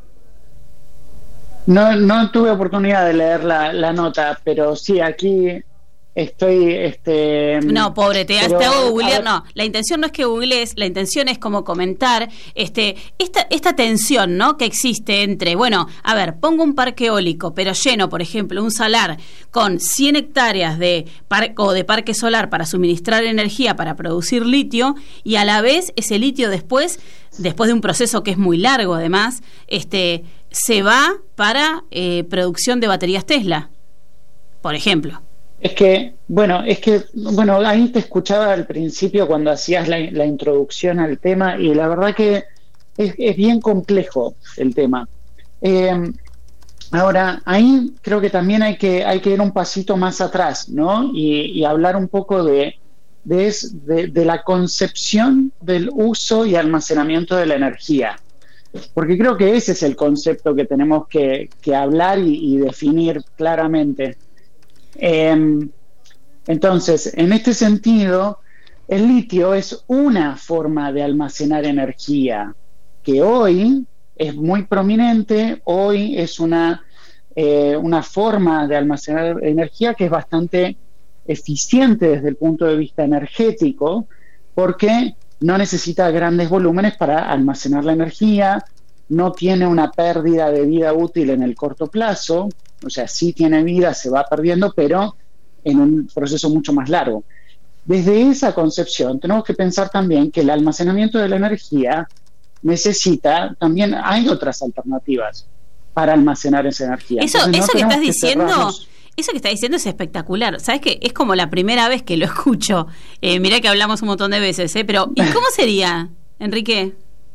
No, no tuve oportunidad de leer la, la nota, pero sí, aquí estoy... este No, pobre, te, pero, te hago googlear, no, la intención no es que googlees, la intención es como comentar este esta esta tensión, ¿no?, que existe entre, bueno, a ver, pongo un parque eólico, pero lleno, por ejemplo, un salar con cien hectáreas de par, o de parque solar para suministrar energía para producir litio, y a la vez ese litio después, después de un proceso que es muy largo además, este se va para eh, producción de baterías Tesla, por ejemplo. Es que, bueno, es que, bueno, ahí te escuchaba al principio cuando hacías la, la introducción al tema, y la verdad que es, es bien complejo el tema. Eh, ahora, ahí creo que también hay que, hay que ir un pasito más atrás, ¿no? Y, y hablar un poco de, de, de, de la concepción del uso y almacenamiento de la energía. Porque creo que ese es el concepto que tenemos que, que hablar y, y definir claramente. Eh, Entonces, en este sentido, el litio es una forma de almacenar energía que hoy es muy prominente, hoy es una, eh, una forma de almacenar energía que es bastante eficiente desde el punto de vista energético, porque no necesita grandes volúmenes para almacenar la energía, no tiene una pérdida de vida útil en el corto plazo, o sea, sí tiene vida, se va perdiendo, pero en un proceso mucho más largo. Desde esa concepción tenemos que pensar también que el almacenamiento de la energía necesita, también hay otras alternativas para almacenar esa energía. Eso, Entonces, no eso que estás que diciendo... cerrarnos. Eso que está diciendo es espectacular. ¿Sabes qué? Es como la primera vez que lo escucho. Eh, mirá que hablamos un montón de veces, ¿eh? Pero, ¿y cómo sería, Enrique?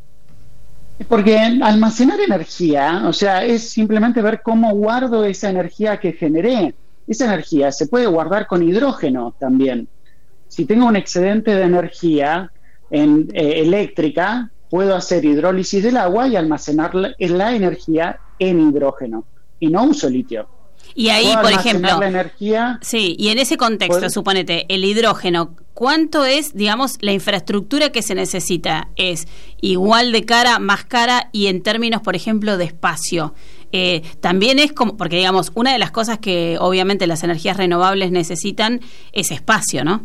Porque almacenar energía, o sea, es simplemente ver cómo guardo esa energía que generé. Esa energía se puede guardar con hidrógeno también. Si tengo un excedente de energía en, eh, eléctrica, puedo hacer hidrólisis del agua y almacenar la, la energía en hidrógeno. Y no uso litio. Y ahí, por ejemplo, la energía, sí, y en ese contexto, ¿puede? Suponete, el hidrógeno, ¿cuánto es, digamos, la infraestructura que se necesita? ¿Es igual de cara, más cara y en términos, por ejemplo, de espacio? Eh, también es como, porque digamos, una de las cosas que obviamente las energías renovables necesitan es espacio, ¿no?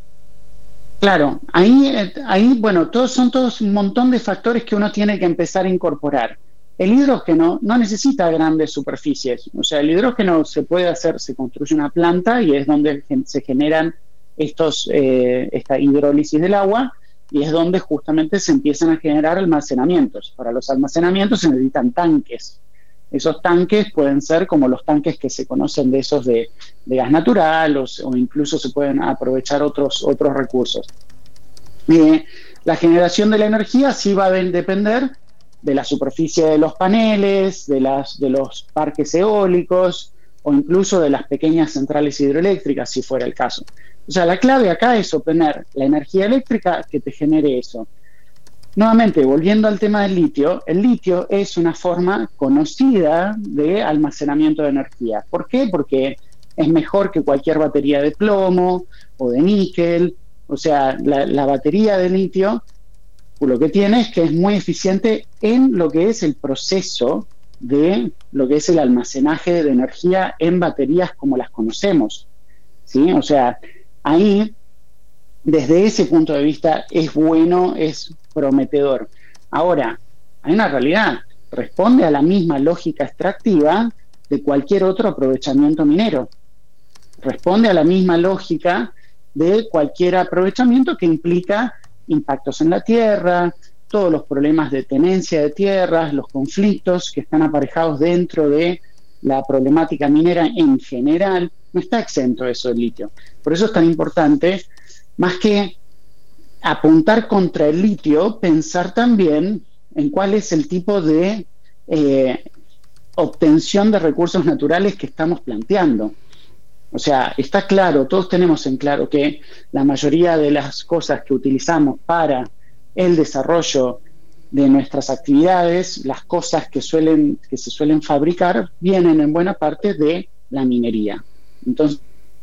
Claro, ahí, ahí bueno, todos son todos un montón de factores que uno tiene que empezar a incorporar. El hidrógeno no necesita grandes superficies, o sea, el hidrógeno se puede hacer, se construye una planta y es donde se generan estos, eh, esta hidrólisis del agua y es donde justamente se empiezan a generar almacenamientos. Para los almacenamientos se necesitan tanques. Esos tanques pueden ser como los tanques que se conocen de esos de, de gas natural o, o incluso se pueden aprovechar otros, otros recursos. Eh, la generación de la energía sí va a depender de la superficie de los paneles, de, las, de los parques eólicos o incluso de las pequeñas centrales hidroeléctricas, si fuera el caso. O sea, la clave acá es obtener la energía eléctrica que te genere eso. Nuevamente, volviendo al tema del litio, el litio es una forma conocida de almacenamiento de energía. ¿Por qué? Porque es mejor que cualquier batería de plomo o de níquel. O sea, la, la batería de litio lo que tiene es que es muy eficiente en lo que es el proceso de lo que es el almacenaje de energía en baterías como las conocemos, ¿sí? O sea, ahí, desde ese punto de vista, es bueno, es prometedor. Ahora, hay una realidad, responde a la misma lógica extractiva de cualquier otro aprovechamiento minero. Responde a la misma lógica de cualquier aprovechamiento que implica impactos en la tierra, todos los problemas de tenencia de tierras, los conflictos que están aparejados dentro de la problemática minera en general, no está exento eso del litio. Por eso es tan importante, más que apuntar contra el litio, pensar también en cuál es el tipo de eh, obtención de recursos naturales que estamos planteando. O sea, está claro, todos tenemos en claro que la mayoría de las cosas que utilizamos para el desarrollo de nuestras actividades, las cosas que suelen, que se suelen fabricar, vienen en buena parte de la minería. Entonces,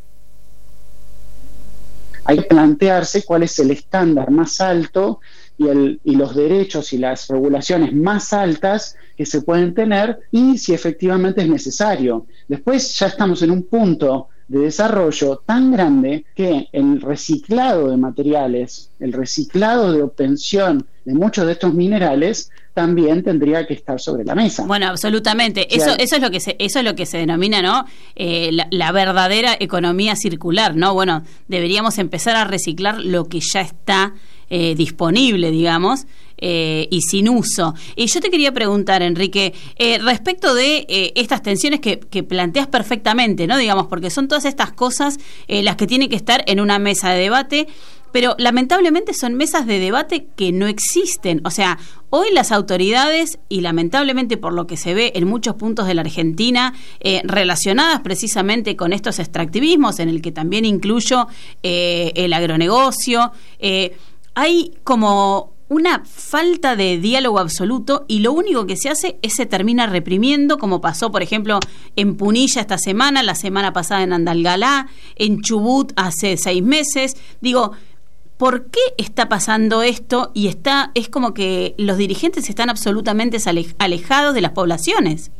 hay que plantearse cuál es el estándar más alto y, el, y los derechos y las regulaciones más altas que se pueden tener y si efectivamente es necesario. Después ya estamos en un punto de desarrollo tan grande que el reciclado de materiales, el reciclado de obtención de muchos de estos minerales también tendría que estar sobre la mesa. Bueno, absolutamente. O sea, eso, eso es lo que se, eso es lo que se denomina, ¿no? Eh, la, la verdadera economía circular, ¿no? Bueno, deberíamos empezar a reciclar lo que ya está eh, disponible, digamos. Eh, y sin uso. Y yo te quería preguntar, Enrique, eh, respecto de eh, estas tensiones que, que planteas perfectamente, ¿no? Digamos, porque son todas estas cosas eh, las que tienen que estar en una mesa de debate, pero lamentablemente son mesas de debate que no existen. O sea, hoy las autoridades, y lamentablemente por lo que se ve en muchos puntos de la Argentina, eh, relacionadas precisamente con estos extractivismos, en el que también incluyo eh, el agronegocio, eh, hay como una falta de diálogo absoluto y lo único que se hace es se termina reprimiendo, como pasó, por ejemplo, en Punilla esta semana, la semana pasada en Andalgalá, en Chubut hace seis meses. Digo, ¿por qué está pasando esto? Y está es como que los dirigentes están absolutamente alejados de las poblaciones.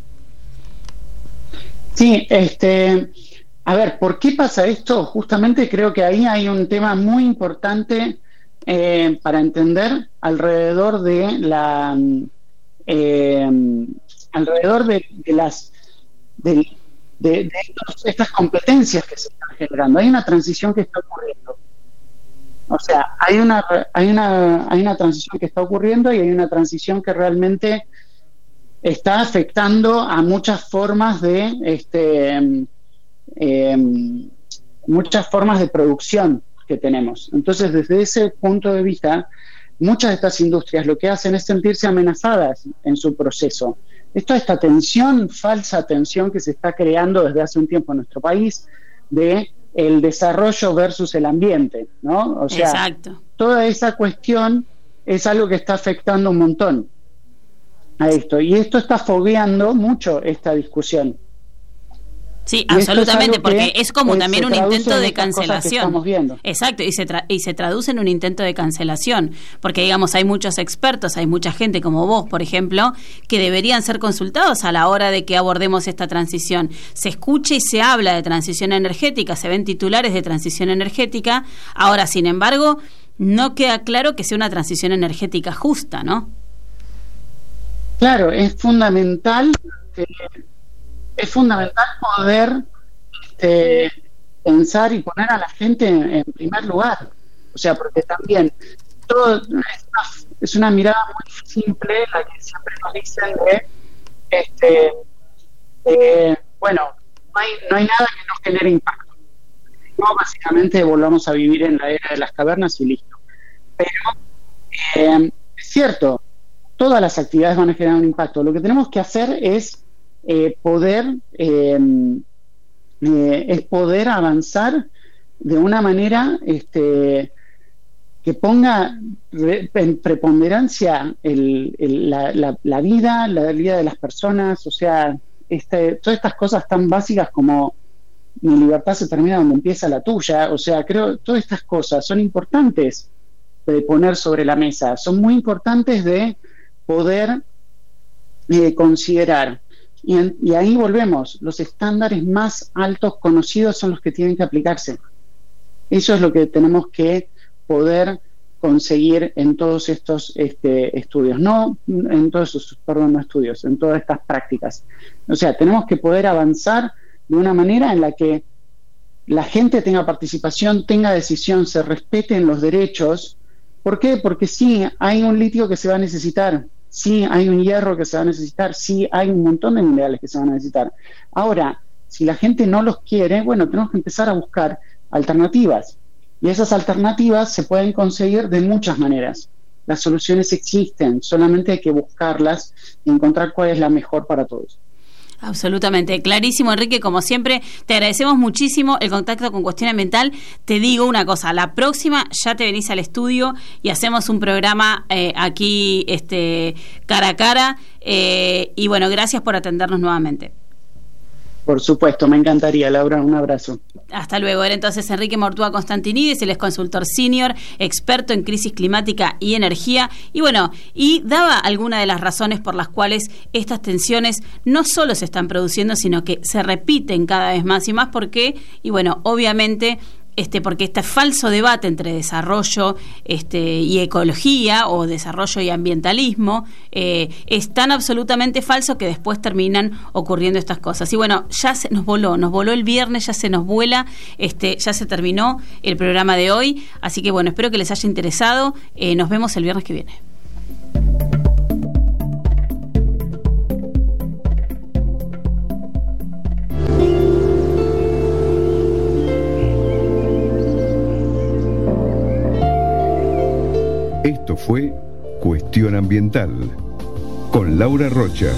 Sí, este, a ver, ¿por qué pasa esto? Justamente creo que ahí hay un tema muy importante eh, para entender alrededor de la eh, alrededor de, de las de, de, de estos, estas competencias que se están generando. Hay una transición que está ocurriendo. O sea, hay una hay una hay una transición que está ocurriendo y hay una transición que realmente está afectando a muchas formas de este eh, muchas formas de producción que tenemos. Entonces, desde ese punto de vista, muchas de estas industrias lo que hacen es sentirse amenazadas en su proceso. Esto, esta tensión, falsa tensión que se está creando desde hace un tiempo en nuestro país, de el desarrollo versus el ambiente, ¿no? O sea, exacto. Toda esa cuestión es algo que está afectando un montón a esto, y esto está fogueando mucho esta discusión. Sí, y absolutamente, es porque es como eh, también un intento de cancelación. Exacto, y se, tra- y se traduce en un intento de cancelación, porque digamos, hay muchos expertos, hay mucha gente como vos, por ejemplo, que deberían ser consultados a la hora de que abordemos esta transición. Se escucha y se habla de transición energética, se ven titulares de transición energética, ahora, sin embargo, no queda claro que sea una transición energética justa, ¿no? Claro, es fundamental eh, es fundamental poder este, pensar y poner a la gente en, en primer lugar. O sea, porque también todo es una, es una mirada muy simple la que siempre nos dicen de, este, de bueno, no hay, no hay nada que no genere impacto. No, básicamente volvamos a vivir en la era de las cavernas y listo. Pero eh, es cierto, todas las actividades van a generar un impacto. Lo que tenemos que hacer es eh, poder eh, eh, es poder avanzar de una manera este, que ponga re, en preponderancia el, el, la, la, la vida, la vida de las personas. O sea, este, todas estas cosas tan básicas como mi libertad se termina donde empieza la tuya. O sea, creo que todas estas cosas son importantes de poner sobre la mesa, son muy importantes de poder eh, considerar. Y, en, y ahí volvemos, los estándares más altos conocidos son los que tienen que aplicarse. Eso es lo que tenemos que poder conseguir en todos estos este, estudios, no en todos esos, perdón, no estudios, en todas estas prácticas. O sea, tenemos que poder avanzar de una manera en la que la gente tenga participación, tenga decisión, se respeten los derechos. ¿Por qué? Porque sí, hay un litio que se va a necesitar, sí, hay un hierro que se va a necesitar, sí, hay un montón de minerales que se van a necesitar. Ahora, si la gente no los quiere, bueno, tenemos que empezar a buscar alternativas. Y esas alternativas se pueden conseguir de muchas maneras. Las soluciones existen, solamente hay que buscarlas y encontrar cuál es la mejor para todos. Absolutamente, clarísimo, Enrique, como siempre, te agradecemos muchísimo el contacto con Cuestión Ambiental. Te digo una cosa, la próxima ya te venís al estudio y hacemos un programa eh, aquí este, cara a cara, eh, y bueno, gracias por atendernos nuevamente. Por supuesto, me encantaría, Laura, un abrazo. Hasta luego. Era entonces Enrique Mortúa Constantinidis, él es consultor senior, experto en crisis climática y energía, y bueno, y daba algunas de las razones por las cuales estas tensiones no solo se están produciendo, sino que se repiten cada vez más y más, porque, y bueno, obviamente, Este, porque este falso debate entre desarrollo este, y ecología, o desarrollo y ambientalismo, eh, es tan absolutamente falso que después terminan ocurriendo estas cosas. Y bueno, ya se nos voló, nos voló el viernes, ya se nos vuela, este, ya se terminó el programa de hoy, así que bueno, espero que les haya interesado. Eh, nos vemos el viernes que viene. Esto fue Cuestión Ambiental con Laura Rocha.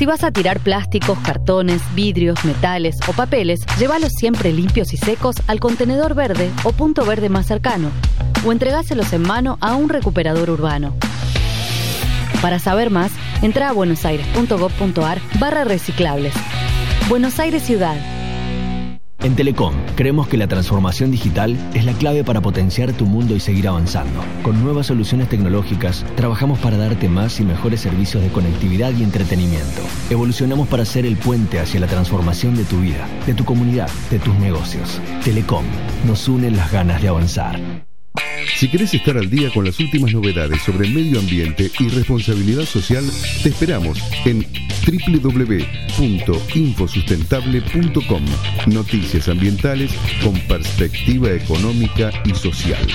Si vas a tirar plásticos, cartones, vidrios, metales o papeles, llévalos siempre limpios y secos al contenedor verde o punto verde más cercano, o entregáselos en mano a un recuperador urbano. Para saber más, entra a buenosaires.gov.ar barra reciclables. Buenos Aires Ciudad. En Telecom, creemos que la transformación digital es la clave para potenciar tu mundo y seguir avanzando. Con nuevas soluciones tecnológicas, trabajamos para darte más y mejores servicios de conectividad y entretenimiento. Evolucionamos para ser el puente hacia la transformación de tu vida, de tu comunidad, de tus negocios. Telecom, nos unen las ganas de avanzar. Si querés estar al día con las últimas novedades sobre medio ambiente y responsabilidad social, te esperamos en doble u doble u doble u punto infosustentable punto com. Noticias ambientales con perspectiva económica y social.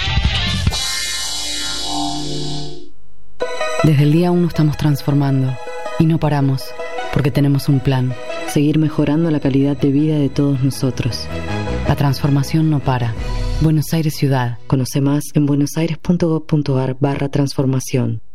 Desde el día uno estamos transformando y no paramos, porque tenemos un plan: seguir mejorando la calidad de vida de todos nosotros. La transformación no para. Buenos Aires Ciudad. Conoce más en buenosaires.gov.ar barra transformación.